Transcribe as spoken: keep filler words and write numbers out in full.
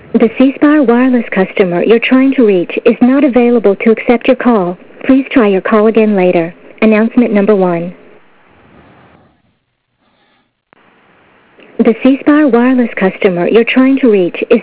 The C Spire wireless customer you're trying to reach is not available to accept your call. Please try your call again later. Announcement number one. The C Spire wireless customer you're trying to reach is